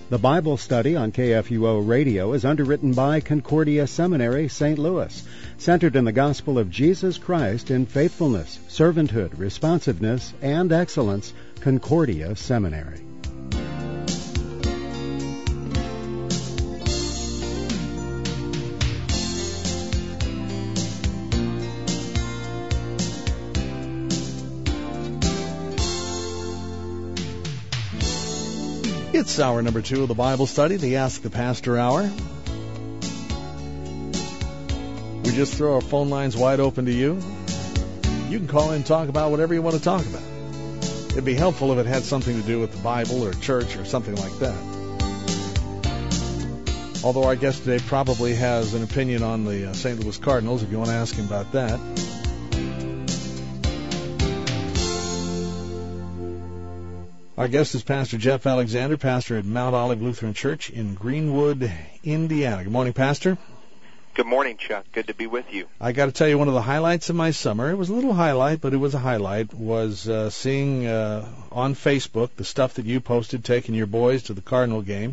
The Bible study on KFUO Radio is underwritten by Concordia Seminary, St. Louis, centered in the gospel of Jesus Christ in faithfulness, servanthood, responsiveness, and excellence. Concordia Seminary. It's hour number 2 of the Bible study, the Ask the Pastor Hour. We just throw our phone lines wide open to you. You can call in and talk about whatever you want to talk about. It'd be helpful if it had something to do with the Bible or church or something like that. Although our guest today probably has an opinion on the St. Louis Cardinals, if you want to ask him about that. Our guest is Pastor Jeff Alexander, pastor at Mount Olive Lutheran Church in Greenwood, Indiana. Good morning, Pastor. Good morning, Chuck. Good to be with you. I got to tell you, one of the highlights of my summer, it was a little highlight, but it was a highlight, was seeing on Facebook the stuff that you posted, taking your boys to the Cardinal game.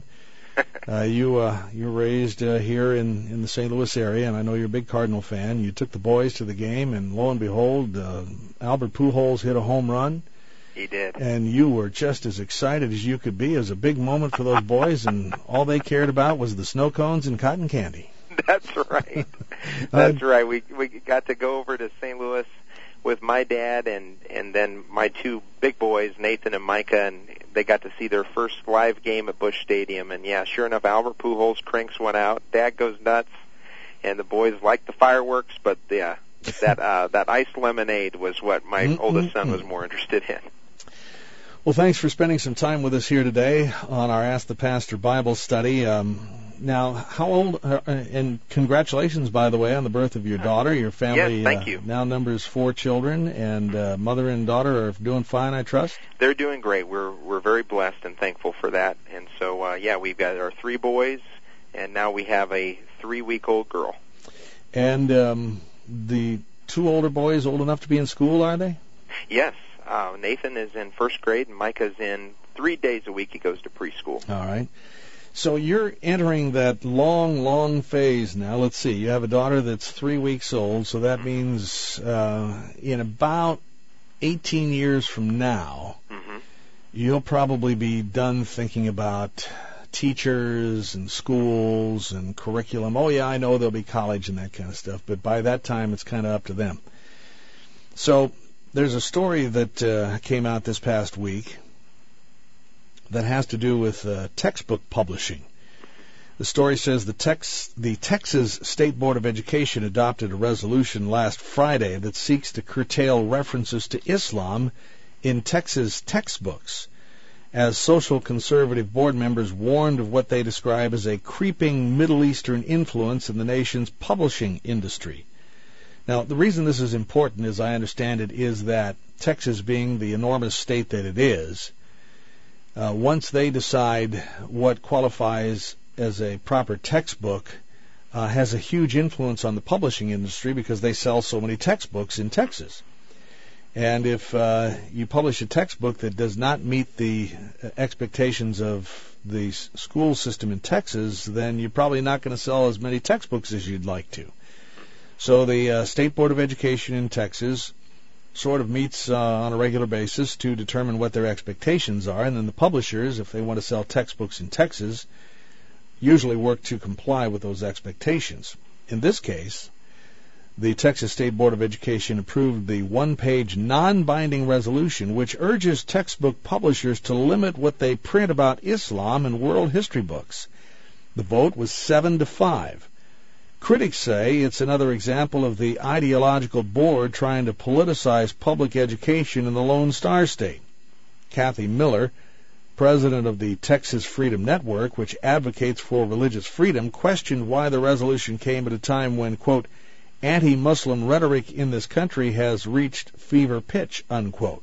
You're raised here in the St. Louis area, and I know you're a big Cardinal fan. You took the boys to the game, and lo and behold, Albert Pujols hit a home run. He did. And you were just as excited as you could be. It was a big moment for those boys, and all they cared about was the snow cones and cotton candy. That's right. That's right. We got to go over to St. Louis with my dad and then my two big boys, Nathan and Micah, and they got to see their first live game at Busch Stadium. And, yeah, sure enough, Albert Pujols cranks one out. Dad goes nuts, and the boys like the fireworks, but that iced lemonade was what my oldest son was more interested in. Well, thanks for spending some time with us here today on our Ask the Pastor Bible study. Now, how old, and congratulations, by the way, on the birth of your daughter. Your family yes, thank you. Now numbers 4 children, and mother and daughter are doing fine, I trust? They're doing great. We're very blessed and thankful for that. And so, we've got our 3 boys, and now we have a 3-week-old girl. And the 2 older boys old enough to be in school, are they? Yes. Nathan is in 1st grade, and Micah's in 3 days a week. He goes to preschool. All right. So you're entering that long phase now. Let's see. You have a daughter that's 3 weeks old, so that means in about 18 years from now, you'll probably be done thinking about teachers and schools and curriculum. Oh, yeah, I know there'll be college and that kind of stuff, but by that time it's kind of up to them. So there's a story that came out this past week that has to do with textbook publishing. The story says the Texas State Board of Education adopted a resolution last Friday that seeks to curtail references to Islam in Texas textbooks, as social conservative board members warned of what they describe as a creeping Middle Eastern influence in the nation's publishing industry. Now, the reason this is important, as I understand it, is that Texas, being the enormous state that it is, once they decide what qualifies as a proper textbook, has a huge influence on the publishing industry because they sell so many textbooks in Texas. And if you publish a textbook that does not meet the expectations of the school system in Texas, then you're probably not going to sell as many textbooks as you'd like to. So the State Board of Education in Texas sort of meets on a regular basis to determine what their expectations are, and then the publishers, if they want to sell textbooks in Texas, usually work to comply with those expectations. In this case, the Texas State Board of Education approved the 1-page non-binding resolution which urges textbook publishers to limit what they print about Islam and world history books. The vote was 7-5. Critics say it's another example of the ideological board trying to politicize public education in the Lone Star State. Kathy Miller, president of the Texas Freedom Network, which advocates for religious freedom, questioned why the resolution came at a time when, quote, anti-Muslim rhetoric in this country has reached fever pitch, unquote.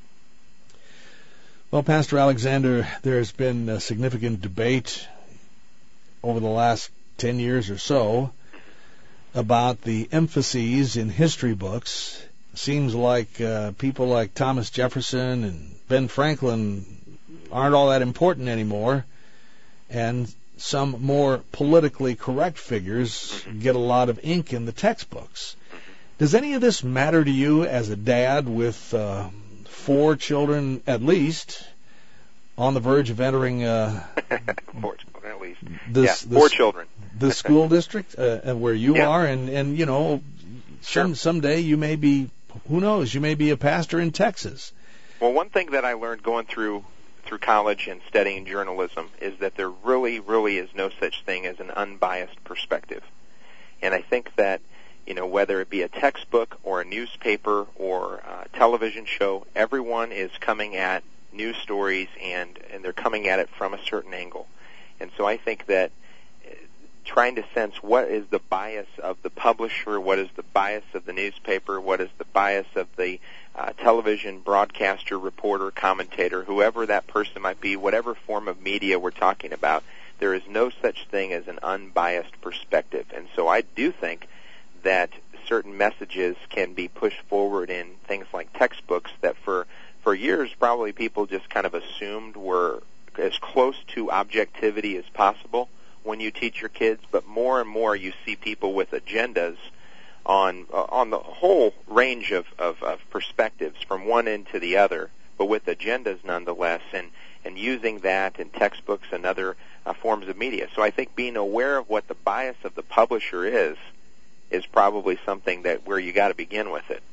Well, Pastor Alexander, there's been a significant debate over the last 10 years or so about the emphases in history books. Seems like people like Thomas Jefferson and Ben Franklin aren't all that important anymore, and some more politically correct figures get a lot of ink in the textbooks. Does any of this matter to you as a dad with 4 children at least on the verge of entering 4 children at least. 4 children. The school district where you are, and you know, someday you may be, who knows, you may be a pastor in Texas. Well, one thing that I learned going through college and studying journalism is that there really, really is no such thing as an unbiased perspective. And I think that, you know, whether it be a textbook or a newspaper or a television show, everyone is coming at news stories and they're coming at it from a certain angle. And so I think that trying to sense what is the bias of the publisher, what is the bias of the newspaper, what is the bias of the television broadcaster, reporter, commentator, whoever that person might be, whatever form of media we're talking about, there is no such thing as an unbiased perspective. And so I do think that certain messages can be pushed forward in things like textbooks that for years probably people just kind of assumed were as close to objectivity as possible when you teach your kids, but more and more you see people with agendas on the whole range of perspectives from one end to the other, but with agendas nonetheless, and using that in textbooks and other forms of media. So I think being aware of what the bias of the publisher is probably something that where you got to begin with it.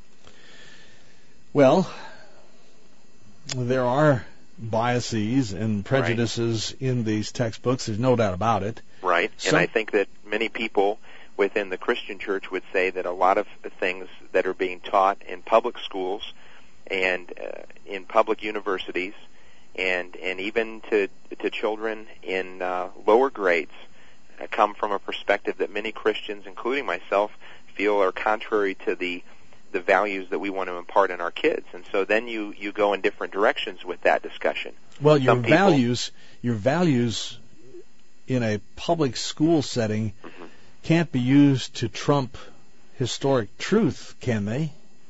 Well, there are biases and prejudices in these textbooks. There's no doubt about it. Right. And I think that many people within the Christian church would say that a lot of things that are being taught in public schools and in public universities and even to children in lower grades come from a perspective that many Christians, including myself, feel are contrary to the values that we want to impart in our kids. And so then you go in different directions with that discussion. Well, your values in a public school setting can't be used to trump historic truth, can they?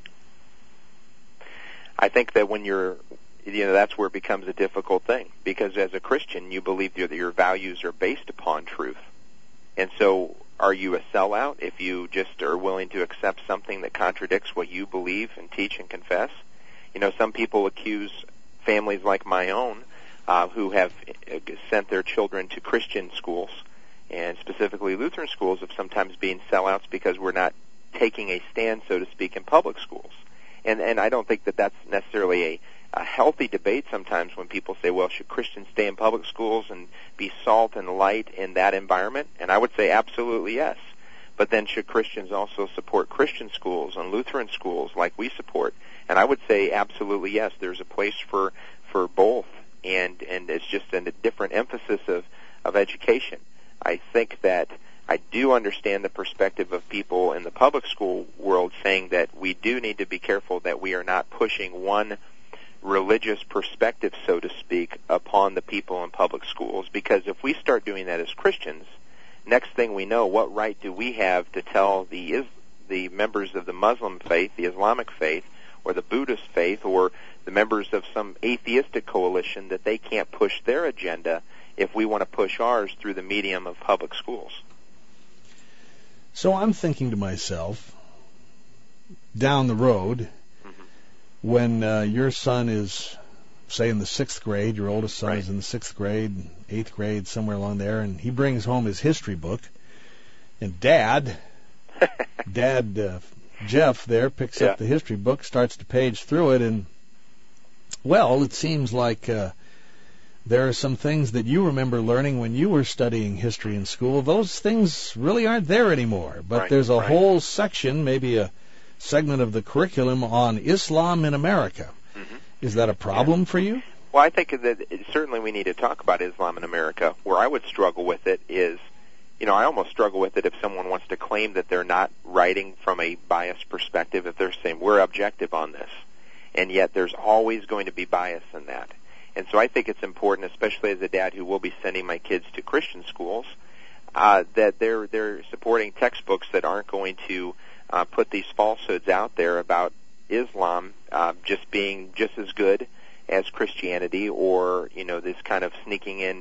I think that when that's where it becomes a difficult thing, because as a Christian, you believe that your values are based upon truth. And so are you a sellout if you just are willing to accept something that contradicts what you believe and teach and confess? You know, some people accuse families like my own who have sent their children to Christian schools, and specifically Lutheran schools, of sometimes being sellouts because we're not taking a stand, so to speak, in public schools. And I don't think that that's necessarily a healthy debate sometimes when people say, well, should Christians stay in public schools and be salt and light in that environment? And I would say absolutely yes. But then should Christians also support Christian schools and Lutheran schools like we support? And I would say absolutely yes. There's a place for both, and it's just a different emphasis of education. I think that I do understand the perspective of people in the public school world saying that we do need to be careful that we are not pushing one religious perspective, so to speak, upon the people in public schools, because if we start doing that as Christians, next thing we know, what right do we have to tell the members of the Muslim faith, the Islamic faith, or the Buddhist faith, or the members of some atheistic coalition that they can't push their agenda if we want to push ours through the medium of public schools? So I'm thinking to myself, down the road, when your son is, say, in the 6th grade, your oldest son is in the 6th grade, 8th grade, somewhere along there, and he brings home his history book, and Dad, Jeff there, picks up the history book, starts to page through it, and, well, it seems like there are some things that you remember learning when you were studying history in school. Those things really aren't there anymore, but there's a whole section, maybe a segment of the curriculum on Islam in America. Is that a problem for you? Well, I think that certainly we need to talk about Islam in America. Where I would struggle with it is, I almost struggle with it if someone wants to claim that they're not writing from a biased perspective, if they're saying we're objective on this, and yet there's always going to be bias in that. And so I think it's important, especially as a dad who will be sending my kids to Christian schools, that they're supporting textbooks that aren't going to put these falsehoods out there about Islam just being just as good as Christianity, or this kind of sneaking in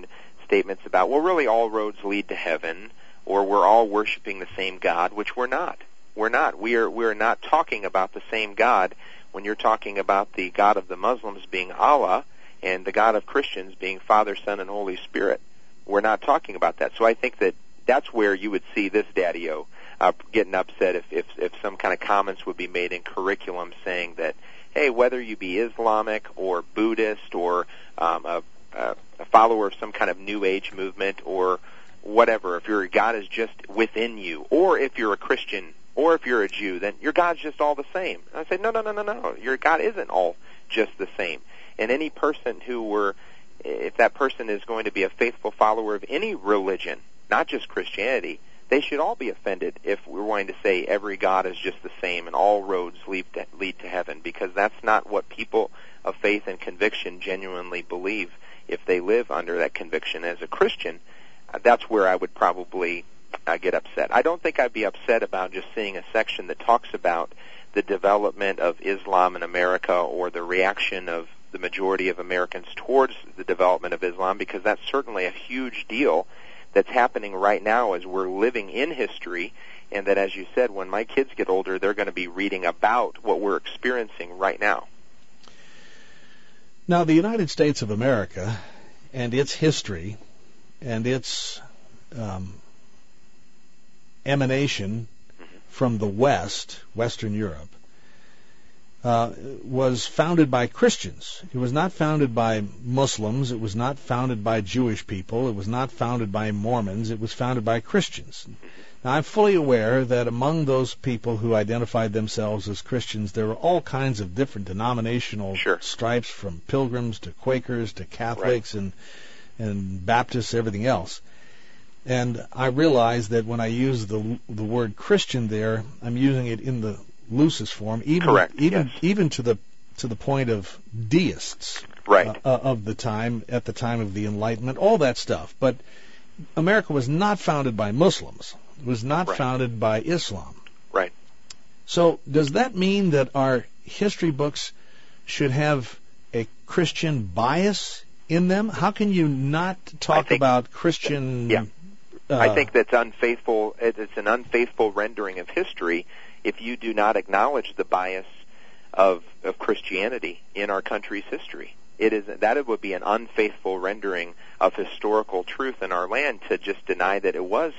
statements about, well, really all roads lead to heaven, or we're all worshiping the same God, which we're not. We're not. We're not talking about the same God when you're talking about the God of the Muslims being Allah and the God of Christians being Father, Son, and Holy Spirit. We're not talking about that. So I think that that's where you would see this daddy-o getting upset if some kind of comments would be made in curriculum saying that, hey, whether you be Islamic or Buddhist or a follower of some kind of New Age movement or whatever, if your God is just within you, or if you're a Christian, or if you're a Jew, then your God's just all the same. And I say, no. Your God isn't all just the same. And any person if that person is going to be a faithful follower of any religion, not just Christianity, they should all be offended if we're going to say every God is just the same and all roads lead to heaven, because that's not what people of faith and conviction genuinely believe if they live under that conviction. As a Christian, that's where I would probably get upset. I don't think I'd be upset about just seeing a section that talks about the development of Islam in America or the reaction of the majority of Americans towards the development of Islam, because that's certainly a huge deal that's happening right now as we're living in history, and that, as you said, when my kids get older, they're going to be reading about what we're experiencing right now. Now, the United States of America and its history and its emanation from the West, Western Europe, was founded by Christians. It was not founded by Muslims. It was not founded by Jewish people. It was not founded by Mormons. It was founded by Christians. Now, I'm fully aware that among those people who identified themselves as Christians, there were all kinds of different denominational stripes, from Pilgrims to Quakers to Catholics and Baptists, everything else. And I realize that when I use the word Christian there, I'm using it in the loosest form, even to the point of deists of the time, at the time of the Enlightenment, all that stuff. But America was not founded by Muslims. It was not founded by Islam. Right. So does that mean that our history books should have a Christian bias in them? How can you not talk about Christian... I think that's unfaithful. It's an unfaithful rendering of history if you do not acknowledge the bias of Christianity in our country's history. It would be an unfaithful rendering of historical truth in our land to just deny that it was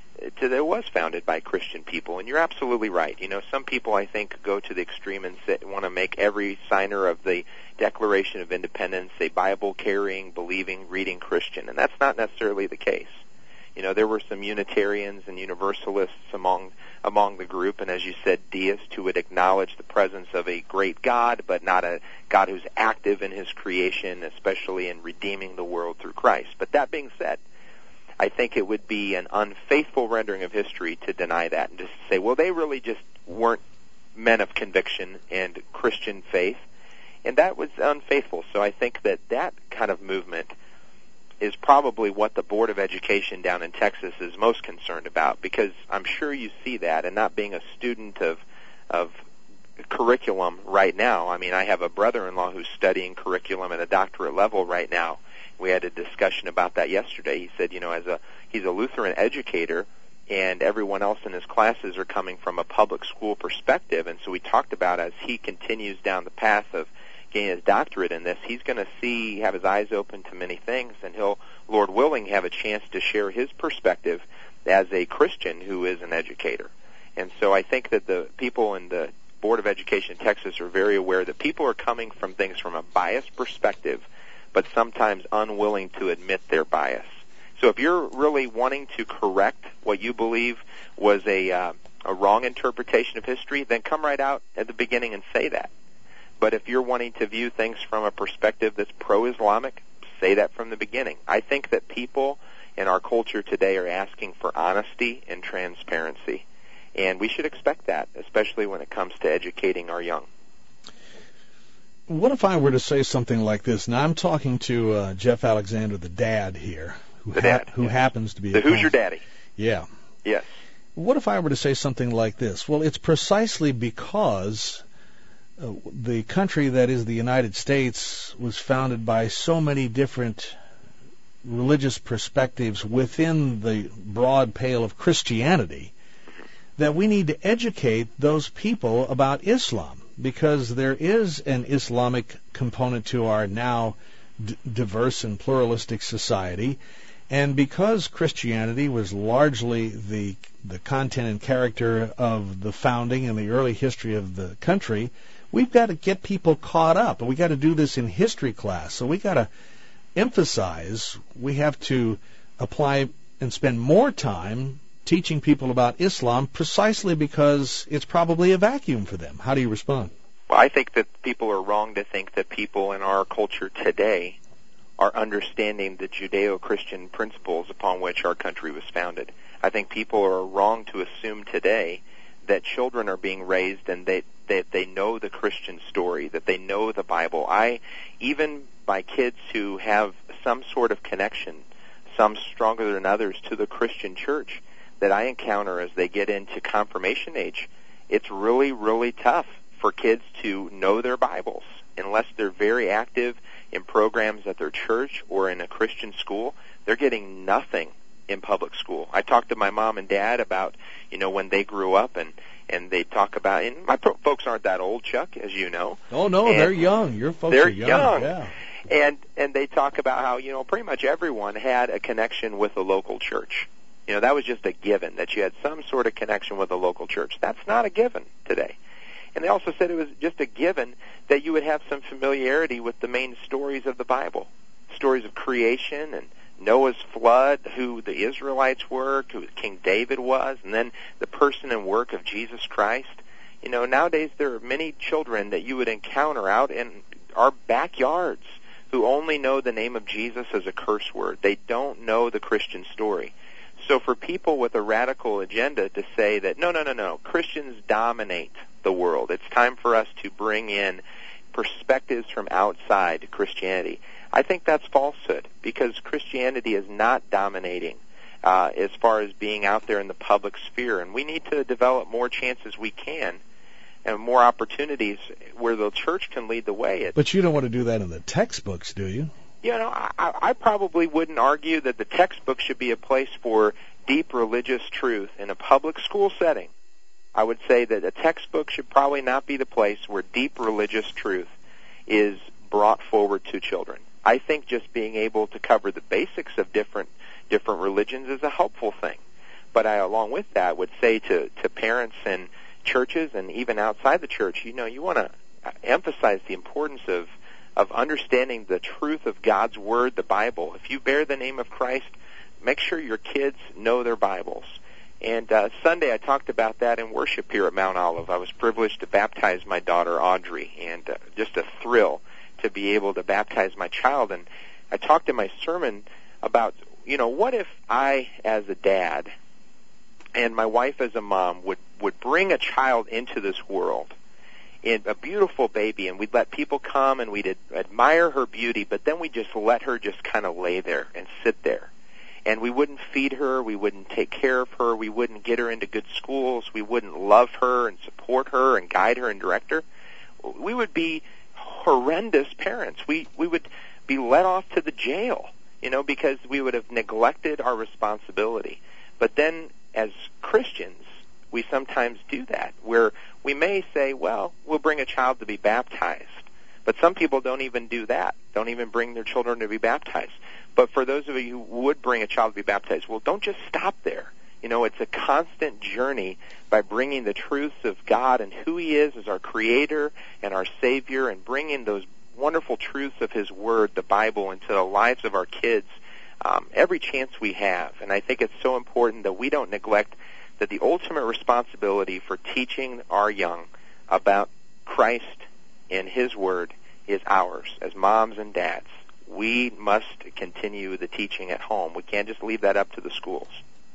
founded by Christian people. And you're absolutely right. You know, some people, I think, go to the extreme and want to make every signer of the Declaration of Independence a Bible-carrying, believing, reading Christian, and that's not necessarily the case. You know, there were some Unitarians and Universalists among the group, and as you said, deists who would acknowledge the presence of a great God, but not a God who's active in his creation, especially in redeeming the world through Christ. But that being said, I think it would be an unfaithful rendering of history to deny that and just say, well, they really just weren't men of conviction and Christian faith, and that was unfaithful. So I think that kind of movement is probably what the Board of Education down in Texas is most concerned about, because I'm sure you see that, and not being a student of curriculum right now. I mean, I have a brother-in-law who's studying curriculum at a doctorate level right now. We had a discussion about that yesterday. He said, you know, he's a Lutheran educator, and everyone else in his classes are coming from a public school perspective, and so we talked about, as he continues down the path of getting his doctorate in this, he's going to have his eyes open to many things, and he'll, Lord willing, have a chance to share his perspective as a Christian who is an educator. And so I think that the people in the Board of Education in Texas are very aware that people are coming from things from a biased perspective, but sometimes unwilling to admit their bias. So if you're really wanting to correct what you believe was a wrong interpretation of history, then come right out at the beginning and say that. But if you're wanting to view things from a perspective that's pro-Islamic, say that from the beginning. I think that people in our culture today are asking for honesty and transparency, and we should expect that, especially when it comes to educating our young. What if I were to say something like this? Now, I'm talking to Jeff Alexander, the dad here, who happens to be Who's your daddy? Yeah. Yes. What if I were to say something like this? Well, it's precisely because the country that is the United States was founded by so many different religious perspectives within the broad pale of Christianity, that we need to educate those people about Islam, because there is an Islamic component to our now diverse and pluralistic society. And because Christianity was largely the content and character of the founding and the early history of the country, we've got to get people caught up. And we've got to do this in history class. So we've got to emphasize, we have to apply and spend more time teaching people about Islam, precisely because it's probably a vacuum for them. How do you respond? Well, I think that people are wrong to think that people in our culture today are understanding the Judeo-Christian principles upon which our country was founded. I think people are wrong to assume today that children are being raised and that they know the Christian story, that they know the Bible. Even by kids who have some sort of connection, some stronger than others, to the Christian church that I encounter as they get into confirmation age, it's really, really tough for kids to know their Bibles unless they're very active in programs at their church or in a Christian school. They're getting nothing in public school. I talked to my mom and dad about, when they grew up, and they talk about, and my folks aren't that old, Chuck, as you know. Oh, no, they're young. Your folks are young. Yeah. And they talk about how, pretty much everyone had a connection with a local church. That was just a given, that you had some sort of connection with a local church. That's not a given today. And they also said it was just a given that you would have some familiarity with the main stories of the Bible, stories of creation and Noah's flood, who the Israelites were, who King David was, and then the person and work of Jesus Christ. Nowadays there are many children that you would encounter out in our backyards who only know the name of Jesus as a curse word. They don't know the Christian story. So for people with a radical agenda to say that, no, Christians dominate the world, it's time for us to bring in perspectives from outside Christianity, I think that's falsehood, because Christianity is not dominating as far as being out there in the public sphere, and we need to develop more chances we can and more opportunities where the church can lead the way. But you don't want to do that in the textbooks, do you? I probably wouldn't argue that the textbook should be a place for deep religious truth in a public school setting. I would say that a textbook should probably not be the place where deep religious truth is brought forward to children. I think just being able to cover the basics of different religions is a helpful thing. But I, along with that, would say to parents and churches and even outside the church, you want to emphasize the importance of understanding the truth of God's Word, the Bible. If you bear the name of Christ, make sure your kids know their Bibles. And Sunday I talked about that in worship here at Mount Olive. I was privileged to baptize my daughter Audrey, and just a thrill to be able to baptize my child. And I talked in my sermon about, what if I, as a dad, and my wife as a mom, would bring a child into this world, a beautiful baby, and we'd let people come and we'd admire her beauty, but then we'd just let her just kind of lay there and sit there. And we wouldn't feed her, we wouldn't take care of her, we wouldn't get her into good schools, we wouldn't love her and support her and guide her and direct her. We would be horrendous parents. We would be let off to the jail, because we would have neglected our responsibility. But then as Christians, we sometimes do that, where we may say, well, we'll bring a child to be baptized. But some people don't even do that, don't even bring their children to be baptized. But for those of you who would bring a child to be baptized, well, don't just stop there. It's a constant journey by bringing the truths of God and who He is as our Creator and our Savior, and bringing those wonderful truths of His Word, the Bible, into the lives of our kids every chance we have. And I think it's so important that we don't neglect that the ultimate responsibility for teaching our young about Christ and His Word is ours as moms and dads. We must continue the teaching at home. We can't just leave that up to the schools.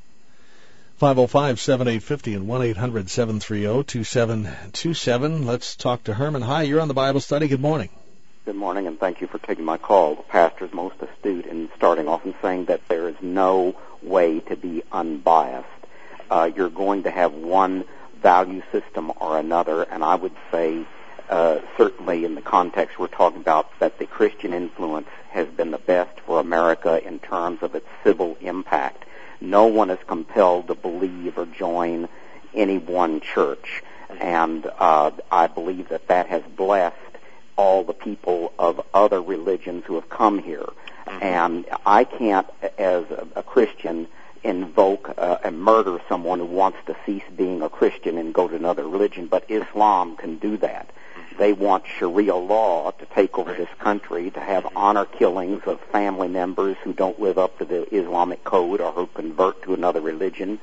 505-7850 and 1-800-730-2727. Let's talk to Herman. Hi, you're on the Bible Study. Good morning. Good morning, and thank you for taking my call. The pastor is most astute in starting off and saying that there is no way to be unbiased. You're going to have one value system or another, and I would say certainly in the context we're talking about, that the Christian influence has been the best for America in terms of its civil impact. No one is compelled to believe or join any one church, and I believe that has blessed all the people of other religions who have come here. And I can't, as a Christian, invoke and murder someone who wants to cease being a Christian and go to another religion, but Islam can do that. They want Sharia law to take over this country, to have honor killings of family members who don't live up to the Islamic code or who convert to another religion.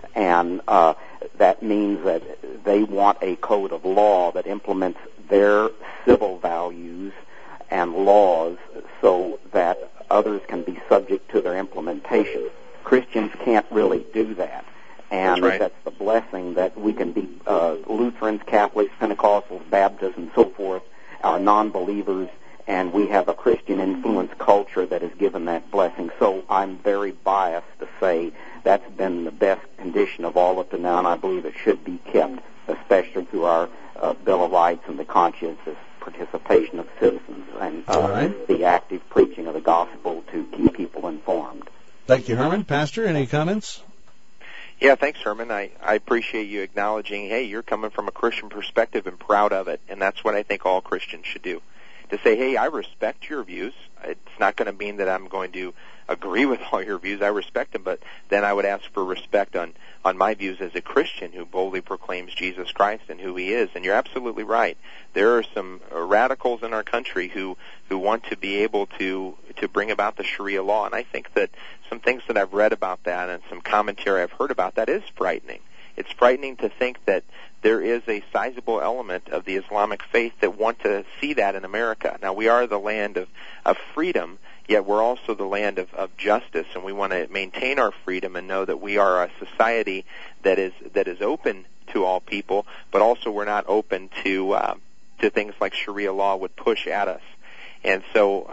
And that means that they want a code of law that implements their civil values and laws so that others can be subject to their implementation. Christians can't really do that. And that's the blessing that we can be Lutherans, Catholics, Pentecostals, Baptists, and so forth, are non-believers, and we have a Christian influence culture that has given that blessing. So I'm very biased to say that's been the best condition of all up to now, and I believe it should be kept, especially through our Bill of Rights and the conscientious participation of citizens and the active preaching of the gospel to keep people informed. Thank you, Herman. Pastor, any comments? Yeah, thanks, Herman. I appreciate you acknowledging, hey, you're coming from a Christian perspective and proud of it, and that's what I think all Christians should do. To say, hey, I respect your views. It's not going to mean that I'm going to agree with all your views. I respect them, but then I would ask for respect on my views as a Christian who boldly proclaims Jesus Christ and who he is. And you're absolutely right. There are some radicals in our country who want to be able to bring about the Sharia law, and I think that some things that I've read about that and some commentary I've heard about that is frightening. It's frightening to think that there is a sizable element of the Islamic faith that want to see that in America. Now, we are the land of freedom, yet we're also the land of justice, and we want to maintain our freedom and know that we are a society that is open to all people, but also we're not open to things like Sharia law would push at us. And so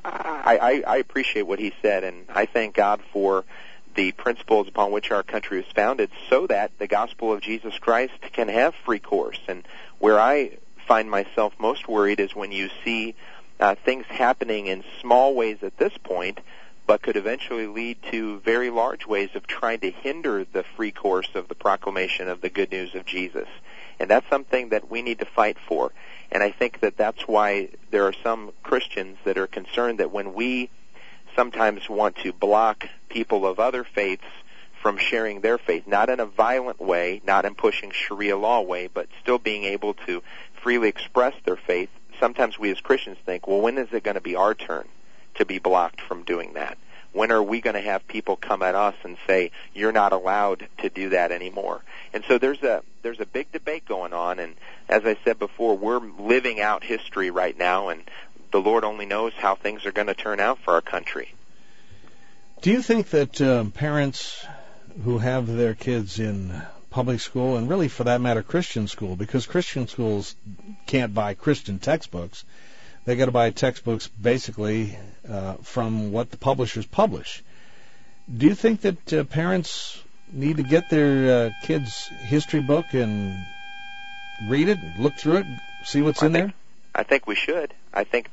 I appreciate what he said, and I thank God for the principles upon which our country is founded so that the gospel of Jesus Christ can have free course. And where I find myself most worried is when you see things happening in small ways at this point, but could eventually lead to very large ways of trying to hinder the free course of the proclamation of the good news of Jesus. And that's something that we need to fight for. And I think that that's why there are some Christians that are concerned that when we sometimes want to block people of other faiths from sharing their faith, not in a violent way, not in pushing Sharia law way, but still being able to freely express their faith, sometimes we as Christians think, well, when is it going to be our turn to be blocked from doing that? When are we going to have people come at us and say, you're not allowed to do that anymore? And so there's a big debate going on, and as I said before, we're living out history right now, and the Lord only knows how things are going to turn out for our country. Do you think that parents who have their kids in public school, and really for that matter Christian school, because Christian schools can't buy Christian textbooks, they got to buy textbooks basically from what the publishers publish. Do you think that parents need to get their kids' history book and read it, look through it, see what's in there? I think we should. I think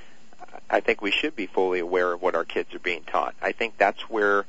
we should be fully aware of what our kids are being taught. I think that's where,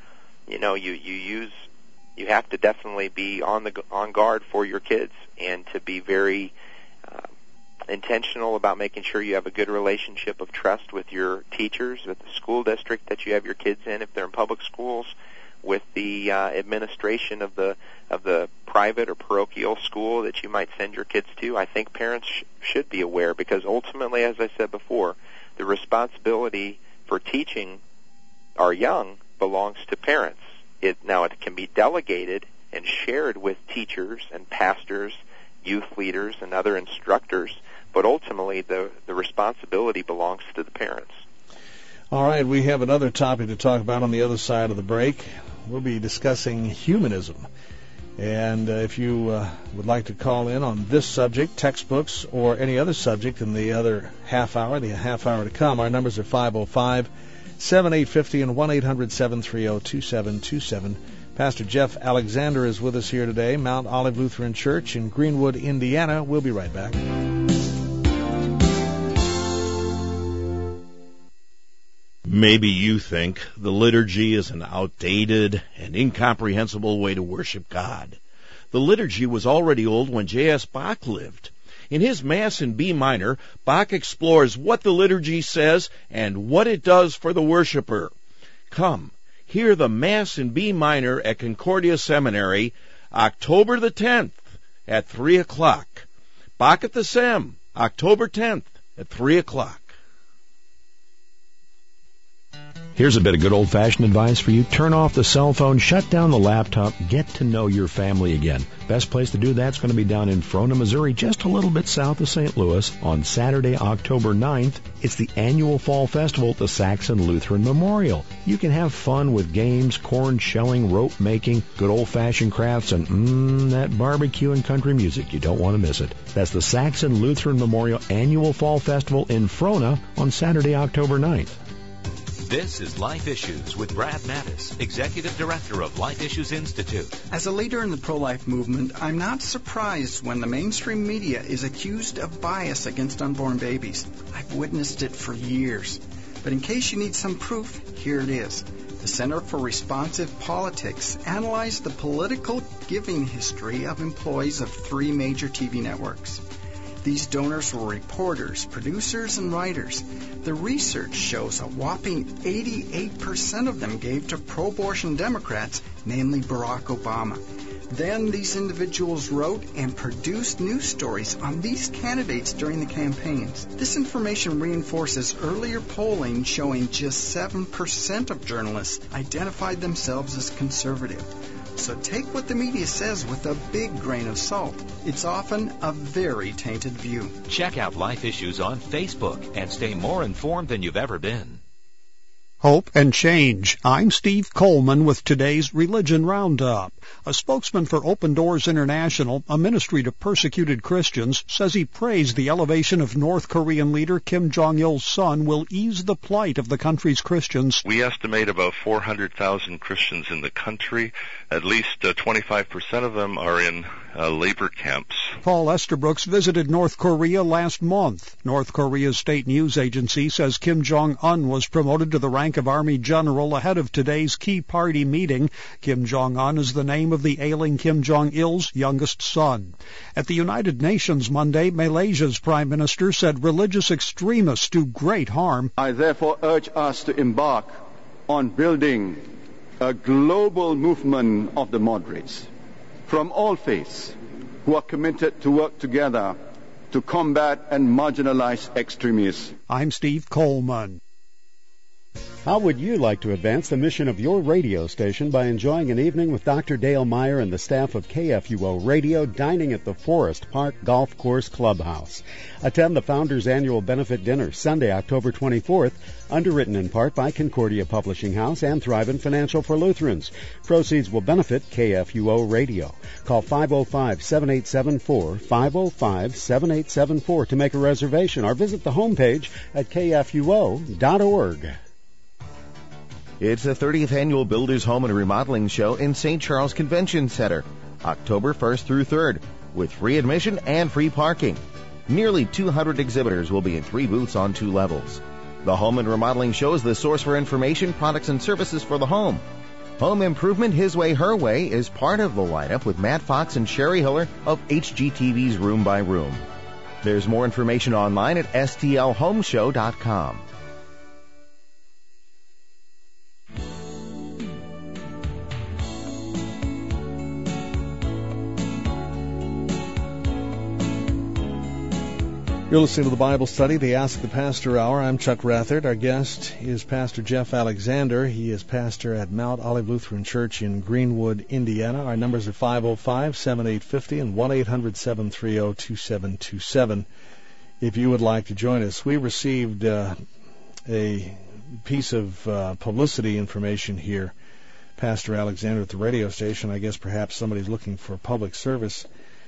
you have to definitely be on guard for your kids and to be very intentional about making sure you have a good relationship of trust with your teachers, with the school district that you have your kids in, if they're in public schools, with the administration of the private or parochial school that you might send your kids to. I think parents should be aware, because ultimately, as I said before, the responsibility for teaching our young belongs to parents. Now it can be delegated and shared with teachers and pastors, youth leaders, and other instructors, but ultimately the responsibility belongs to the parents. All right, we have another topic to talk about on the other side of the break. We'll be discussing humanism. And if you would like to call in on this subject, textbooks, or any other subject in the other half hour to come, our numbers are 505-7850 and 1-800-730-2727. Pastor Jeff Alexander is with us here today, Mount Olive Lutheran Church in Greenwood, Indiana. We'll be right back. Maybe you think the liturgy is an outdated and incomprehensible way to worship God. The liturgy was already old when J.S. Bach lived. In his Mass in B minor, Bach explores what the liturgy says and what it does for the worshiper. Come, hear the Mass in B minor at Concordia Seminary, October the 10th at 3 o'clock. Bach at the Sem, October 10th at 3 o'clock. Here's a bit of good old-fashioned advice for you. Turn off the cell phone, shut down the laptop, get to know your family again. Best place to do that's going to be down in Frona, Missouri, just a little bit south of St. Louis, on Saturday, October 9th. It's the annual fall festival at the Saxon Lutheran Memorial. You can have fun with games, corn shelling, rope making, good old-fashioned crafts, and that barbecue and country music. You don't want to miss it. That's the Saxon Lutheran Memorial Annual Fall Festival in Frona on Saturday, October 9th. This is Life Issues with Brad Mattis, Executive Director of Life Issues Institute. As a leader in the pro-life movement, I'm not surprised when the mainstream media is accused of bias against unborn babies. I've witnessed it for years. But in case you need some proof, here it is. The Center for Responsive Politics analyzed the political giving history of employees of 3 major TV networks. These donors were reporters, producers, and writers. The research shows a whopping 88% of them gave to pro-abortion Democrats, namely Barack Obama. Then these individuals wrote and produced news stories on these candidates during the campaigns. This information reinforces earlier polling showing just 7% of journalists identified themselves as conservative. So take what the media says with a big grain of salt. It's often a very tainted view. Check out Life Issues on Facebook and stay more informed than you've ever been. Hope and change. I'm Steve Coleman with today's Religion Roundup. A spokesman for Open Doors International, a ministry to persecuted Christians, says he prays the elevation of North Korean leader Kim Jong-il's son will ease the plight of the country's Christians. We estimate about 400,000 Christians in the country. At least 25% of them are in labor camps. Paul Esterbrooks visited North Korea last month. North Korea's state news agency says Kim Jong-un was promoted to the rank of Army General ahead of today's key party meeting. Kim Jong-un is the name of the ailing Kim Jong-il's youngest son. At the United Nations Monday, Malaysia's Prime Minister said religious extremists do great harm. I therefore urge us to embark on building a global movement of the moderates from all faiths who are committed to work together to combat and marginalize extremists. I'm Steve Coleman. How would you like to advance the mission of your radio station by enjoying an evening with Dr. Dale Meyer and the staff of KFUO Radio dining at the Forest Park Golf Course Clubhouse? Attend the Founders Annual Benefit Dinner Sunday, October 24th, underwritten in part by Concordia Publishing House and Thrivent Financial for Lutherans. Proceeds will benefit KFUO Radio. Call 505-7874, 505-7874 to make a reservation or visit the homepage at kfuo.org. It's the 30th Annual Builders Home and Remodeling Show in St. Charles Convention Center, October 1st through 3rd, with free admission and free parking. Nearly 200 exhibitors will be in 3 booths on 2 levels. The Home and Remodeling Show is the source for information, products, and services for the home. Home Improvement His Way, Her Way is part of the lineup with Matt Fox and Sherry Hiller of HGTV's Room by Room. There's more information online at stlhomeshow.com. You're listening to the Bible Study, the Ask the Pastor Hour. I'm Chuck Rathert. Our guest is Pastor Jeff Alexander. He is pastor at Mount Olive Lutheran Church in Greenwood, Indiana. Our numbers are 505-7850 and 1-800-730-2727. If you would like to join us, we received a piece of publicity information here, Pastor Alexander, at the radio station. I guess perhaps somebody's looking for public service.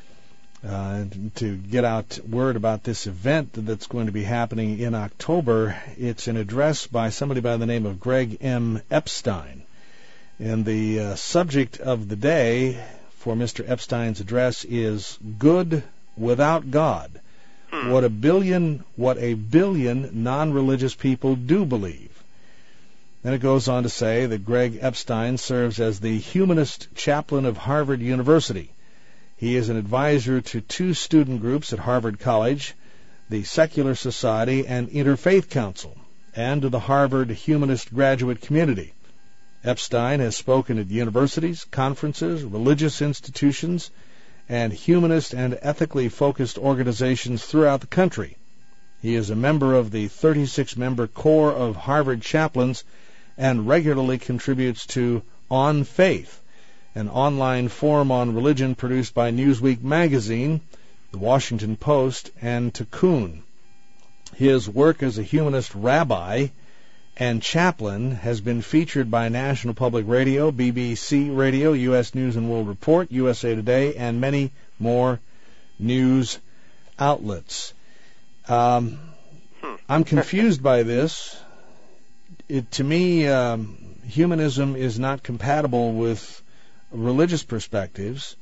To get out word about this event that's going to be happening in October. It's an address by somebody by the name of Greg M. Epstein. And the subject of the day for Mr. Epstein's address is Good Without God. What a billion non-religious people do believe. Then it goes on to say that Greg Epstein serves as the humanist chaplain of Harvard University. He is an advisor to 2 student groups at Harvard College, the Secular Society and Interfaith Council, and to the Harvard Humanist graduate community. Epstein has spoken at universities, conferences, religious institutions, and humanist and ethically focused organizations throughout the country. He is a member of the 36-member Corps of Harvard Chaplains and regularly contributes to On Faith, an online forum on religion produced by Newsweek magazine, The Washington Post, and Tikkun. His work as a humanist rabbi and chaplain has been featured by National Public Radio, BBC Radio, U.S. News and World Report, USA Today, and many more news outlets. I'm confused by this. To me, humanism is not compatible with religious perspectives.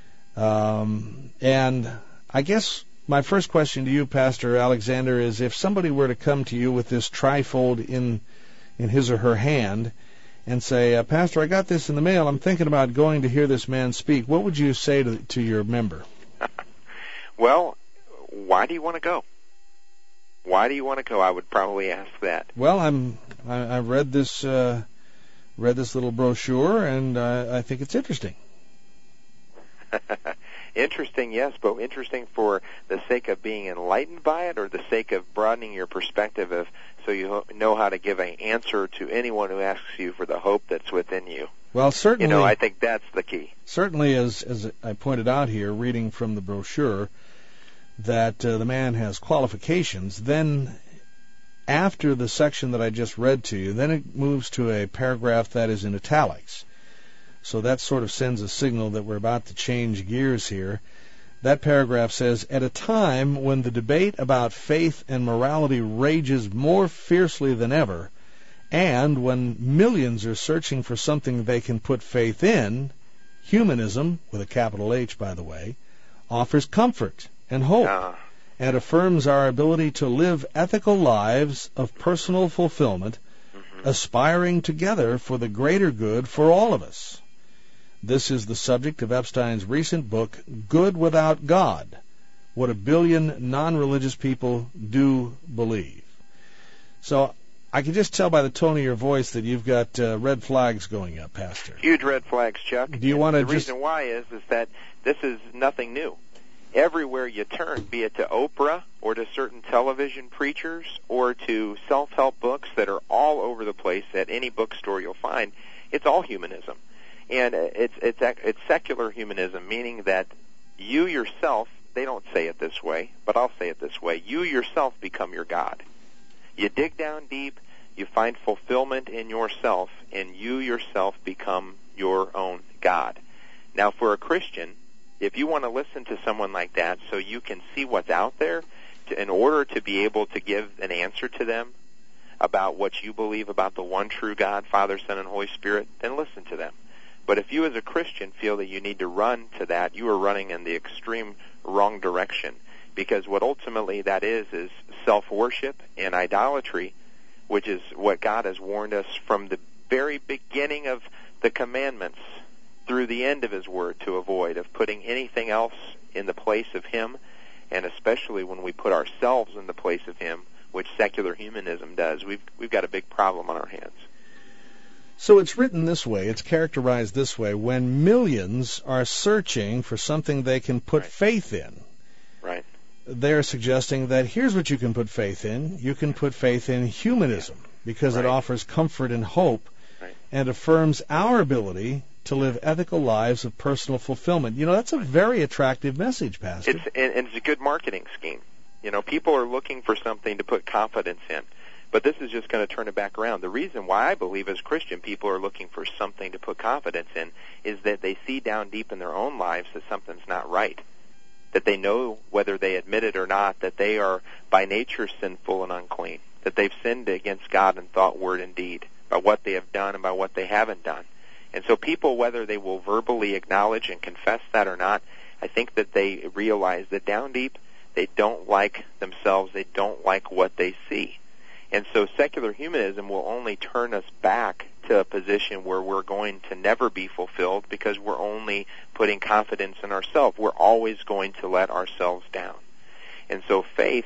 And I guess my first question to you, Pastor Alexander, is if somebody were to come to you with this trifold in his or her hand and say, Pastor, I got this in the mail, I'm thinking about going to hear this man speak, what would you say to your member? Well, why do you want to go? Why do you want to go? I would probably ask that. Well, I read this little brochure, and I think it's interesting. Interesting, yes, but interesting for the sake of being enlightened by it, or the sake of broadening your perspective of so you know how to give an answer to anyone who asks you for the hope that's within you. Well, certainly. I think that's the key. Certainly, as I pointed out here, reading from the brochure, that the man has qualifications. Then, after the section that I just read to you, then it moves to a paragraph that is in italics. So that sort of sends a signal that we're about to change gears here. That paragraph says, at a time when the debate about faith and morality rages more fiercely than ever, and when millions are searching for something they can put faith in, humanism, with a capital H, by the way, offers comfort and hope, and affirms our ability to live ethical lives of personal fulfillment, aspiring together for the greater good for all of us. This is the subject of Epstein's recent book, Good Without God, What a Billion Non-Religious People Do Believe. So I can just tell by the tone of your voice that you've got red flags going up, Pastor. Huge red flags, Chuck. Do you want to The reason why is that this is nothing new. Everywhere you turn, be it to Oprah or to certain television preachers or to self-help books that are all over the place at any bookstore you'll find, it's all humanism. And it's secular humanism, meaning that you yourself, they don't say it this way, but I'll say it this way, you yourself become your God. You dig down deep, you find fulfillment in yourself, and you yourself become your own God. Now, for a Christian, if you want to listen to someone like that so you can see what's out there in order to be able to give an answer to them about what you believe about the one true God, Father, Son, and Holy Spirit, then listen to them. But if you as a Christian feel that you need to run to that, you are running in the extreme wrong direction. Because what ultimately that is self-worship and idolatry, which is what God has warned us from the very beginning of the commandments through the end of His Word to avoid, of putting anything else in the place of Him, and especially when we put ourselves in the place of Him, which secular humanism does. We've got a big problem on our hands. So it's written this way, it's characterized this way, when millions are searching for something they can put faith in. Right. They're suggesting that here's what you can put faith in. You can put faith in humanism because it offers comfort and hope and affirms our ability to live ethical lives of personal fulfillment. You know, that's a very attractive message, Pastor. It's a good marketing scheme. You know, people are looking for something to put confidence in. But this is just going to turn it back around. The reason why I believe as Christian people are looking for something to put confidence in is that they see down deep in their own lives that something's not right. That they know, whether they admit it or not, that they are by nature sinful and unclean. That they've sinned against God in thought, word, and deed, by what they have done and by what they haven't done. And so people, whether they will verbally acknowledge and confess that or not, I think that they realize that down deep they don't like themselves, they don't like what they see. And so secular humanism will only turn us back to a position where we're going to never be fulfilled because we're only putting confidence in ourselves. We're always going to let ourselves down. And so faith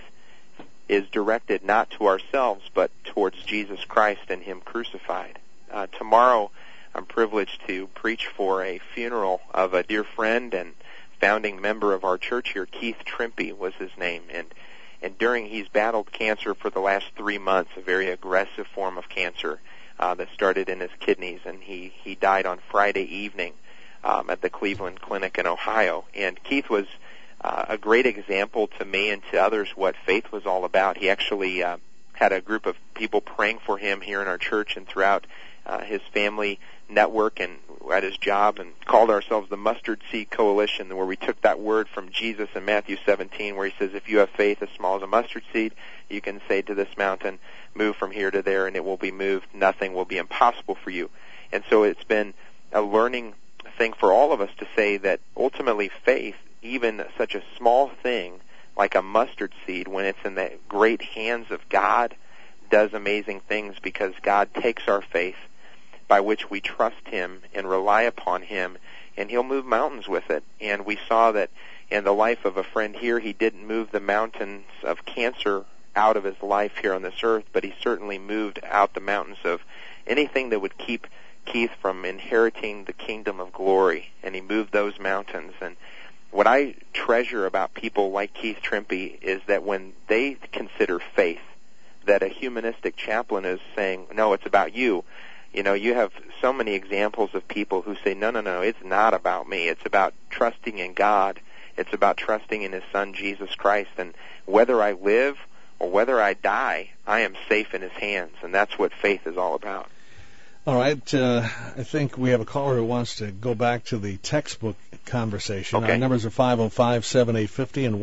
is directed not to ourselves but towards Jesus Christ and Him crucified. Tomorrow I'm privileged to preach for a funeral of a dear friend and founding member of our church here. Keith Trimpe was his name. And he's battled cancer for the last 3 months, a very aggressive form of cancer that started in his kidneys, and he died on Friday evening at the Cleveland Clinic in Ohio. And Keith was a great example to me and to others what faith was all about. He actually had a group of people praying for him here in our church and throughout his family network and at his job, and called ourselves the Mustard Seed Coalition, where we took that word from Jesus in Matthew 17, where he says, if you have faith as small as a mustard seed, you can say to this mountain, move from here to there, and it will be moved. Nothing will be impossible for you. And so it's been a learning thing for all of us to say that ultimately faith, even such a small thing like a mustard seed, when it's in the great hands of God, does amazing things, because God takes our faith by which we trust Him and rely upon Him, and He'll move mountains with it. And we saw that in the life of a friend here, he didn't move the mountains of cancer out of his life here on this earth, but he certainly moved out the mountains of anything that would keep Keith from inheriting the kingdom of glory, and he moved those mountains. And what I treasure about people like Keith Trimpe is that when they consider faith, that a humanistic chaplain is saying, no, it's about you. You know, you have so many examples of people who say, no, it's not about me. It's about trusting in God. It's about trusting in His Son, Jesus Christ. And whether I live or whether I die, I am safe in His hands. And that's what faith is all about. All right. I think we have a caller who wants to go back to the textbook conversation. Okay. Our numbers are 505-7850 and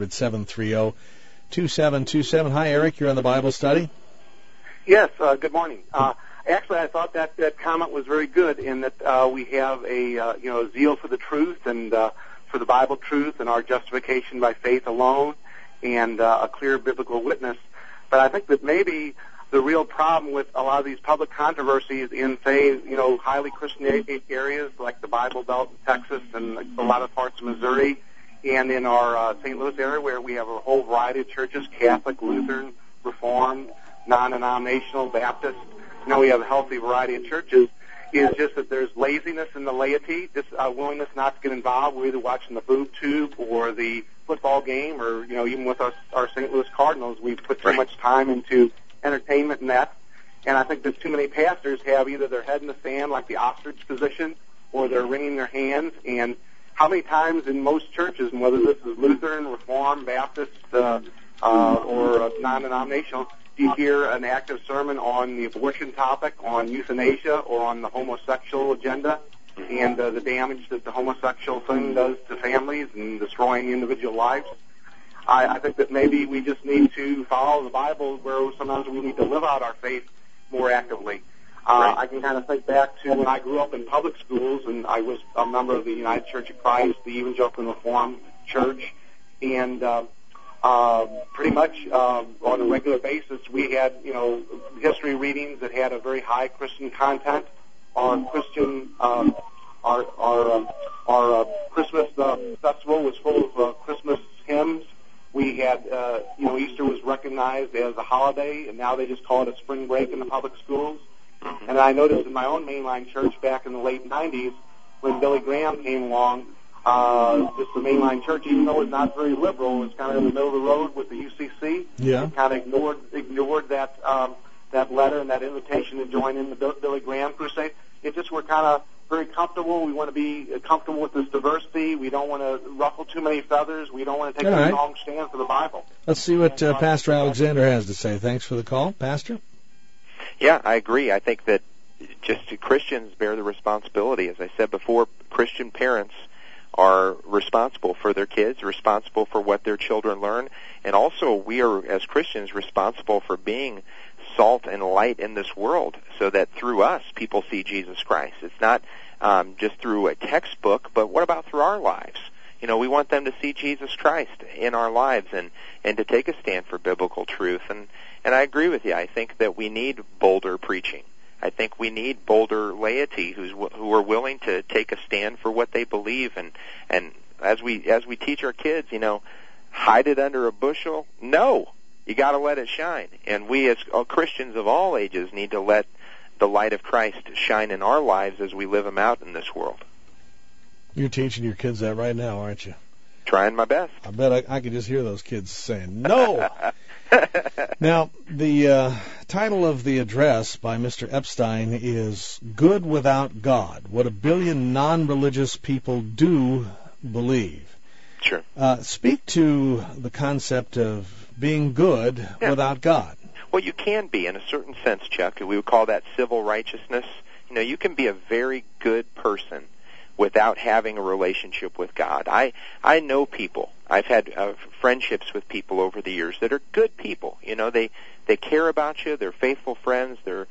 1-800-730-2727. Hi, Eric. You're on the Bible study. Yes, good morning. Actually, I thought that comment was very good in that we have a zeal for the truth and for the Bible truth and our justification by faith alone and a clear biblical witness. But I think that maybe the real problem with a lot of these public controversies in, say, highly Christian areas like the Bible Belt in Texas and a lot of parts of Missouri, and in our St. Louis area where we have a whole variety of churches, Catholic, Lutheran, Reformed, non-denominational, Baptist. We have a healthy variety of churches, is just that there's laziness in the laity, just willingness not to get involved. We're either watching the boob tube or the football game, or even with our St. Louis Cardinals, we put so much time into entertainment and that. And I think that too many pastors have either their head in the sand, like the ostrich position, or they're wringing their hands. And how many times in most churches, and whether this is Lutheran, Reformed, Baptist, or non-denominational, do you hear an active sermon on the abortion topic, on euthanasia, or on the homosexual agenda, and the damage that the homosexual thing does to families and destroying individual lives? I think that maybe we just need to follow the Bible, where sometimes we need to live out our faith more actively. I can kind of think back to when I grew up in public schools, and I was a member of the United Church of Christ, the Evangelical Reformed Church, and pretty much on a regular basis we had, history readings that had a very high Christian content. Our Christian, our Christmas festival was full of Christmas hymns. We had, Easter was recognized as a holiday, and now they just call it a spring break in the public schools. And I noticed in my own mainline church back in the late 90s, when Billy Graham came along, just the mainline church, even though it's not very liberal, it was kind of in the middle of the road with the UCC. Yeah. It kind of ignored that letter and that invitation to join in the Billy Graham crusade. It just, we're kind of very comfortable. We want to be comfortable with this diversity. We don't want to ruffle too many feathers. We don't want to take a long stand for the Bible. Let's see what Pastor Alexander has to say. Thanks for the call, Pastor. Yeah, I agree. I think that just Christians bear the responsibility. As I said before, Christian parents are responsible for their kids, responsible for what their children learn, and also we are, as Christians, responsible for being salt and light in this world so that through us people see Jesus Christ. It's not just through a textbook, but what about through our lives? We want them to see Jesus Christ in our lives and to take a stand for biblical truth. And I agree with you. I think that we need bolder preaching. I think we need bolder laity who are willing to take a stand for what they believe. And as we teach our kids, hide it under a bushel. No, you got to let it shine. And we as Christians of all ages need to let the light of Christ shine in our lives as we live them out in this world. You're teaching your kids that right now, aren't you? Trying my best. I bet I could just hear those kids saying, no! Now, the title of the address by Mr. Epstein is Good Without God, What a Billion Non-Religious People Do Believe. Sure. Speak to the concept of being good without God. Well, you can be, in a certain sense, Chuck. We would call that civil righteousness. You can be a very good person without having a relationship with God. I know people. I've had friendships with people over the years that are good people. They care about you. They're faithful friends. They're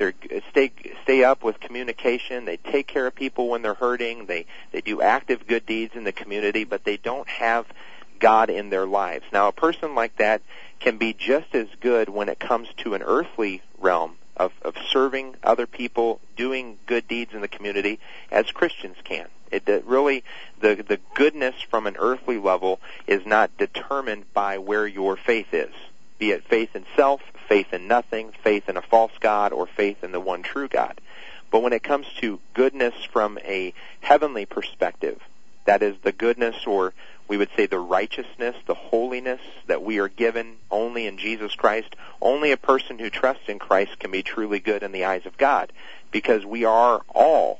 stay up with communication. They take care of people when they're hurting. They do active good deeds in the community, but they don't have God in their lives. Now, a person like that can be just as good when it comes to an earthly realm of serving other people, doing good deeds in the community, as Christians can. Really, the goodness from an earthly level is not determined by where your faith is, be it faith in self, faith in nothing, faith in a false God, or faith in the one true God. But when it comes to goodness from a heavenly perspective, that is the goodness, or we would say the righteousness, the holiness that we are given only in Jesus Christ. Only a person who trusts in Christ can be truly good in the eyes of God, because we are all,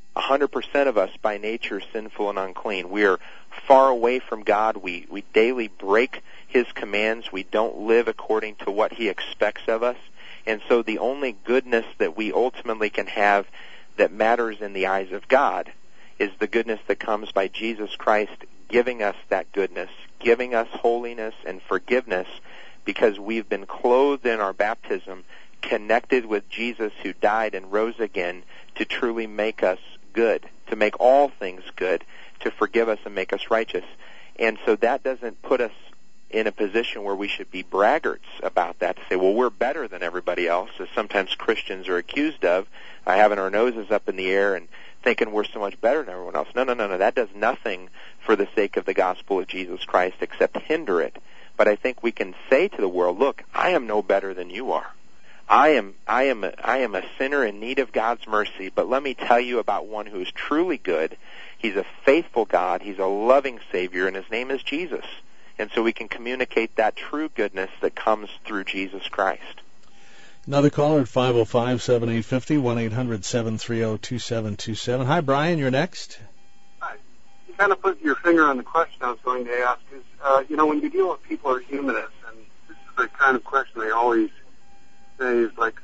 100% of us by nature, sinful and unclean. We are far away from God. We daily break His commands. We don't live according to what He expects of us. And so the only goodness that we ultimately can have that matters in the eyes of God is the goodness that comes by Jesus Christ giving us that goodness, giving us holiness and forgiveness, because we've been clothed in our baptism, connected with Jesus who died and rose again to truly make us good, to make all things good, to forgive us and make us righteous. And so that doesn't put us in a position where we should be braggarts about that, to say, well, we're better than everybody else, as sometimes Christians are accused of, having our noses up in the air and thinking we're so much better than everyone else. No. That does nothing for the sake of the gospel of Jesus Christ except hinder it. But I think we can say to the world, look, I am no better than you are. I am a sinner in need of God's mercy, but let me tell you about one who is truly good. He's a faithful God. He's a loving Savior, and His name is Jesus. And so we can communicate that true goodness that comes through Jesus Christ. Another caller at 505-7850, 1-800-730-2727. Hi, Brian, you're next. Hi. You kind of put your finger on the question I was going to ask. Is, when you deal with people who are humanists, and this is the kind of question they always say is like,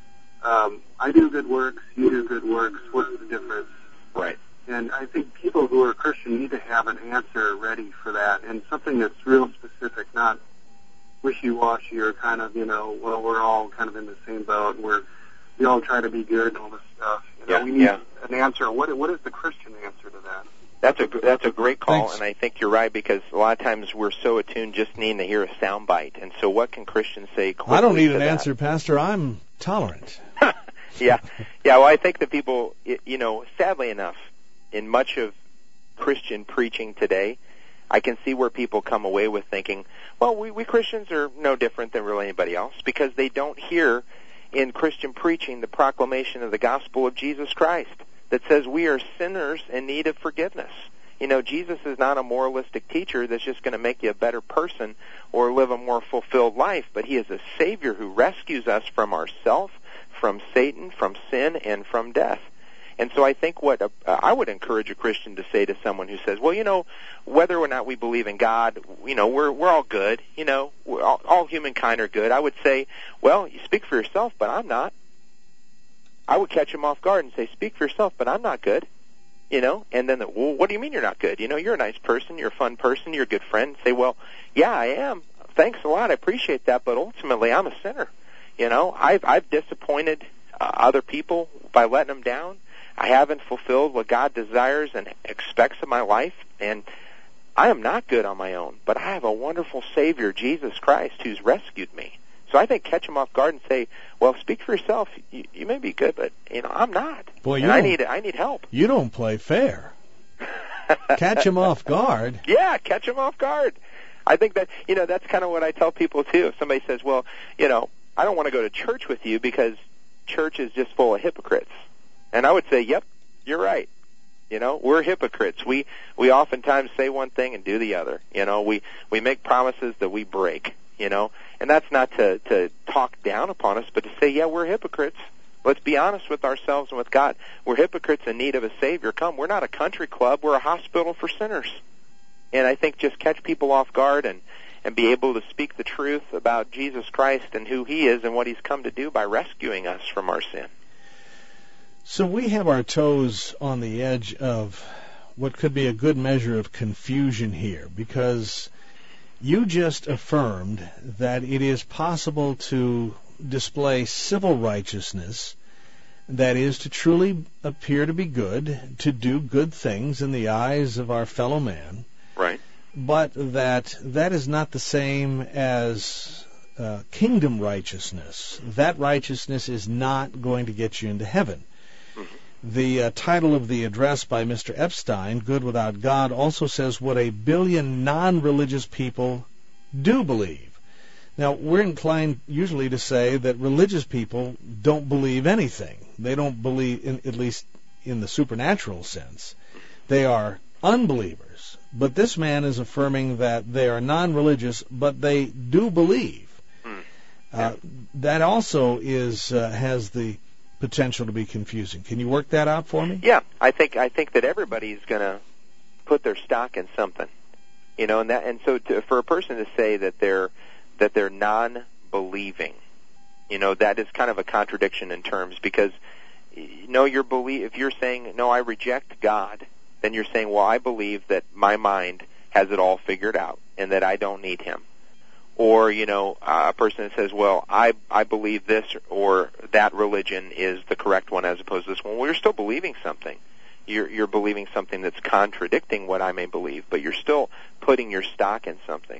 I do good works, you do good works, what's the difference? Right. And I think people who are Christian need to have an answer ready for that, and something that's real specific, not wishy-washy or kind of, well, we're all kind of in the same boat, and we all try to be good and all this stuff. We need an answer. What is the Christian answer to that? That's a great call. Thanks. And I think you're right, because a lot of times we're so attuned just needing to hear a sound bite. And so what can Christians say quickly? I don't need an that? answer, Pastor. I'm tolerant. Yeah. Well, I think that people, sadly enough, in much of Christian preaching today, I can see where people come away with thinking, well, we Christians are no different than really anybody else, because they don't hear in Christian preaching the proclamation of the gospel of Jesus Christ that says we are sinners in need of forgiveness. Jesus is not a moralistic teacher that's just going to make you a better person or live a more fulfilled life, but He is a Savior who rescues us from ourself, from Satan, from sin, and from death. And so I think what I would encourage a Christian to say to someone who says, well, whether or not we believe in God, we're all good. All humankind are good. I would say, well, you speak for yourself, but I'm not. I would catch him off guard and say, speak for yourself, but I'm not good. And then, well, what do you mean you're not good? You're a nice person, you're a fun person, you're a good friend. Say, well, yeah, I am. Thanks a lot, I appreciate that, but ultimately I'm a sinner. I've disappointed other people by letting them down. I haven't fulfilled what God desires and expects of my life, and I am not good on my own, but I have a wonderful Savior, Jesus Christ, who's rescued me. So So I think catch them off guard and say, well, speak for yourself. You may be good, but I'm not. Boy, and I need help. You don't play fair. Catch them off guard. Yeah, catch them off guard. I think that, that's kind of what I tell people too. If somebody says, well, I don't want to go to church with you because church is just full of hypocrites. And I would say, yep, you're right. We're hypocrites. We oftentimes say one thing and do the other. We make promises that we break, and that's not to talk down upon us, but to say, yeah, we're hypocrites. Let's be honest with ourselves and with God. We're hypocrites in need of a Savior. Come, we're not a country club. We're a hospital for sinners. And I think just catch people off guard and be able to speak the truth about Jesus Christ and who He is and what He's come to do by rescuing us from our sin. So we have our toes on the edge of what could be a good measure of confusion here, because you just affirmed that it is possible to display civil righteousness, that is, to truly appear to be good, to do good things in the eyes of our fellow man. Right. But that is not the same as kingdom righteousness. That righteousness is not going to get you into heaven. The title of the address by Mr. Epstein, Good Without God, also says what 1 billion non-religious people do believe. Now, we're inclined usually to say that religious people don't believe anything. They don't believe, at least in the supernatural sense. They are unbelievers. But this man is affirming that they are non-religious, but they do believe. That also has the potential to be confusing. Can you work that out for me? Yeah, I think that everybody's going to put their stock in something, and so for a person to say that they're non-believing, that is kind of a contradiction in terms, because if you're saying no, I reject God, then you're saying, well, I believe that my mind has it all figured out and that I don't need Him. Or, a person that says, well, I believe this or that religion is the correct one as opposed to this one. Well, you're still believing something. You're believing something that's contradicting what I may believe, but you're still putting your stock in something.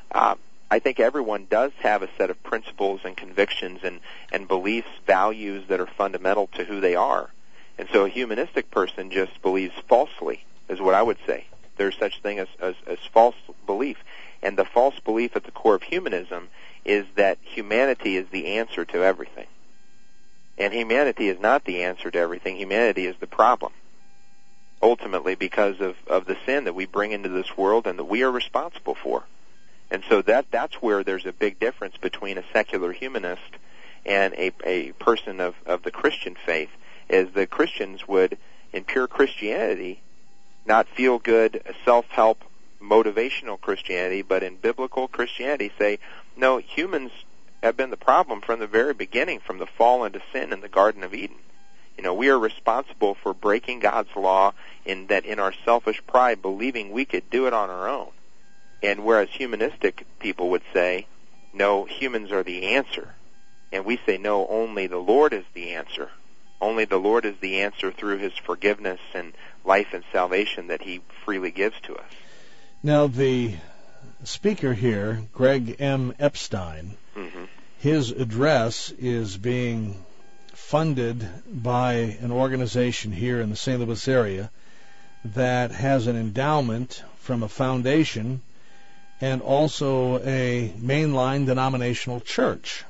I think everyone does have a set of principles and convictions and beliefs, values that are fundamental to who they are. And so a humanistic person just believes falsely, is what I would say. There's such thing as false belief. And the false belief at the core of humanism is that humanity is the answer to everything. And humanity is not the answer to everything. Humanity is the problem, ultimately, because of the sin that we bring into this world and that we are responsible for. And so that's where there's a big difference between a secular humanist and a person of the Christian faith, is the Christians would, in pure Christianity, not feel good, self-help, motivational Christianity, but in biblical Christianity say, no, humans have been the problem from the very beginning, from the fall into sin in the Garden of Eden. We are responsible for breaking God's law in our selfish pride, believing we could do it on our own. And whereas humanistic people would say, no, humans are the answer. And we say, no, only the Lord is the answer. Only the Lord is the answer through His forgiveness and life and salvation that He freely gives to us. Now, the speaker here, Greg M. Epstein, his address is being funded by an organization here in the St. Louis area that has an endowment from a foundation and also a mainline denominational church.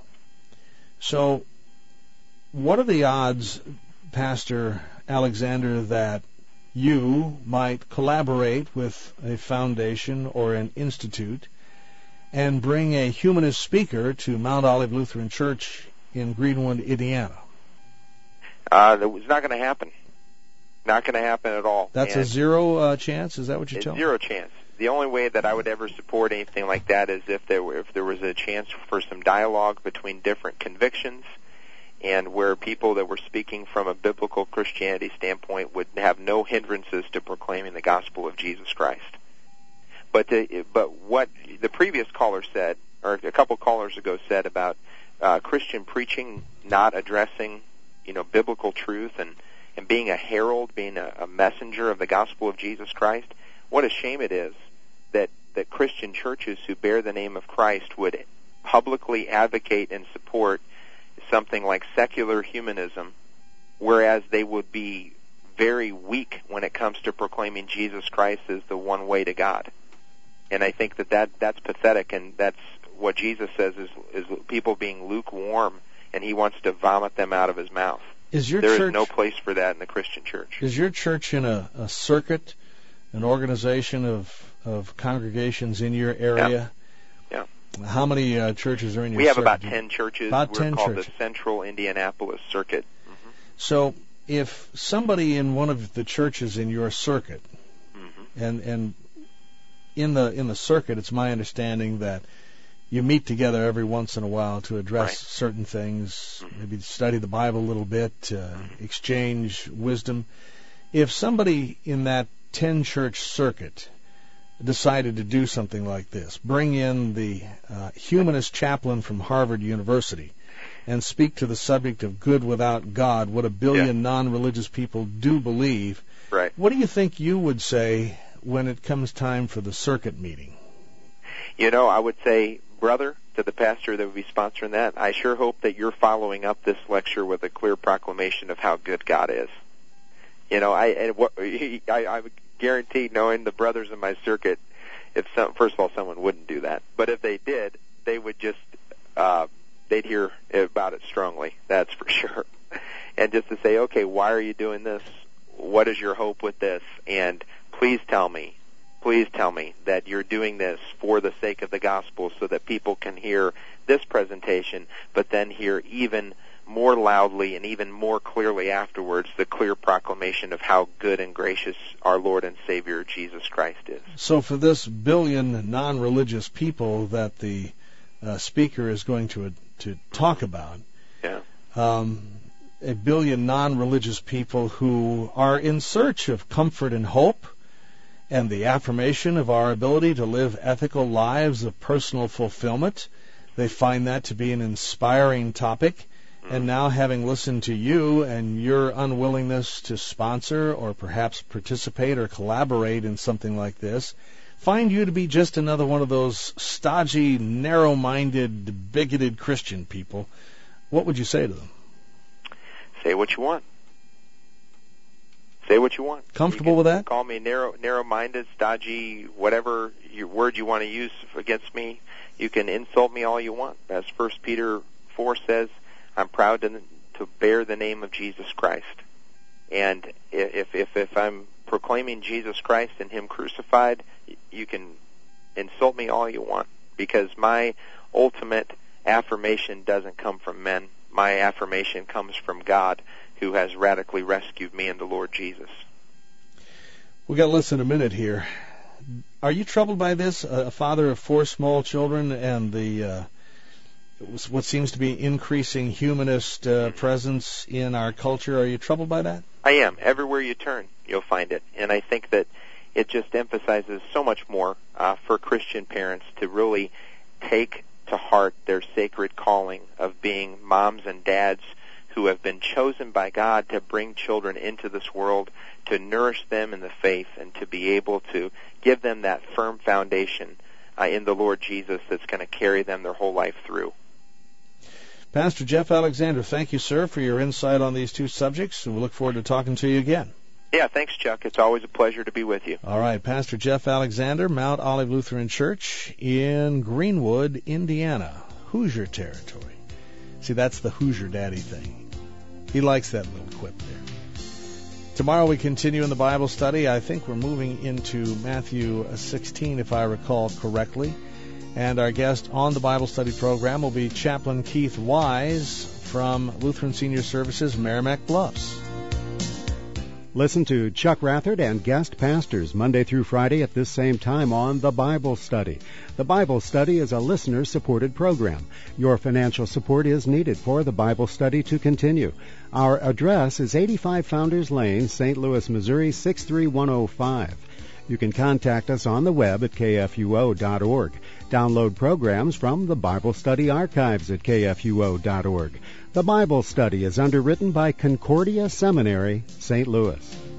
So, what are the odds, Pastor Alexander, that you might collaborate with a foundation or an institute and bring a humanist speaker to Mount Olive Lutheran Church in Greenwood, Indiana? It's not going to happen. Not going to happen at all. That's a zero chance? Is that what you're telling me? Zero chance. The only way that I would ever support anything like that is if there was a chance for some dialogue between different convictions, and where people that were speaking from a biblical Christianity standpoint would have no hindrances to proclaiming the gospel of Jesus Christ. But what the previous caller said, or a couple callers ago said about Christian preaching not addressing, biblical truth and being a herald, being a messenger of the gospel of Jesus Christ, what a shame it is that Christian churches who bear the name of Christ would publicly advocate and support something like secular humanism, whereas they would be very weak when it comes to proclaiming Jesus Christ as the one way to God. And I think that's pathetic, and that's what Jesus says is people being lukewarm, and he wants to vomit them out of his mouth. There is no place for that in the Christian church. Is your church in a circuit, an organization of congregations in your area? Yeah. How many churches are in your circuit? We have about 10 churches. About We're 10 called churches. the Central Indianapolis Circuit. Mm-hmm. So if somebody in one of the churches in your circuit, and in the circuit, it's my understanding that you meet together every once in a while to address certain things, maybe study the Bible a little bit, exchange wisdom. If somebody in that 10-church circuit decided to do something like this, bring in the humanist chaplain from Harvard University and speak to the subject of good without God, what a billion non-religious people do believe, what do you think you would say when it comes time for the circuit meeting? I would say, brother, to the pastor that would be sponsoring that, I sure hope that you're following up this lecture with a clear proclamation of how good God is. I would guarantee, knowing the brothers in my circuit, first of all, someone wouldn't do that. But if they did, they would just, they'd hear about it strongly, that's for sure. And just to say, okay, why are you doing this? What is your hope with this? And please tell me that you're doing this for the sake of the gospel so that people can hear this presentation, but then hear even more loudly and even more clearly afterwards the clear proclamation of how good and gracious our Lord and Savior Jesus Christ is. So for this billion non-religious people that the speaker is going to talk about, a billion non-religious people who are in search of comfort and hope and the affirmation of our ability to live ethical lives of personal fulfillment, they find that to be an inspiring topic. And now, having listened to you and your unwillingness to sponsor or perhaps participate or collaborate in something like this, find you to be just another one of those stodgy, narrow-minded, bigoted Christian people, what would you say to them? Say what you want. Say what you want. Comfortable with that? Call me narrow-minded, stodgy, whatever your word you want to use against me. You can insult me all you want. As 1 Peter 4 says, I'm proud to bear the name of Jesus Christ. And if I'm proclaiming Jesus Christ and Him crucified, you can insult me all you want, because my ultimate affirmation doesn't come from men. My affirmation comes from God, who has radically rescued me in the Lord Jesus. We've got less than a minute here. Are you troubled by this? A father of 4 small children and the what seems to be increasing humanist presence in our culture. Are you troubled by that? I am. Everywhere you turn, you'll find it. And I think that it just emphasizes so much more for Christian parents to really take to heart their sacred calling of being moms and dads who have been chosen by God to bring children into this world, to nourish them in the faith, and to be able to give them that firm foundation in the Lord Jesus that's going to carry them their whole life through. Pastor Jeff Alexander, thank you, sir, for your insight on these two subjects, and we look forward to talking to you again. Yeah, thanks, Chuck. It's always a pleasure to be with you. All right, Pastor Jeff Alexander, Mount Olive Lutheran Church in Greenwood, Indiana, Hoosier territory. See, that's the Hoosier Daddy thing. He likes that little quip there. Tomorrow we continue in the Bible study. I think we're moving into Matthew 16, if I recall correctly. And our guest on the Bible study program will be Chaplain Keith Wise from Lutheran Senior Services, Merrimack Bluffs. Listen to Chuck Rathert and guest pastors Monday through Friday at this same time on The Bible Study. The Bible Study is a listener-supported program. Your financial support is needed for The Bible Study to continue. Our address is 85 Founders Lane, St. Louis, Missouri, 63105. You can contact us on the web at kfuo.org. Download programs from the Bible Study archives at kfuo.org. The Bible Study is underwritten by Concordia Seminary, St. Louis.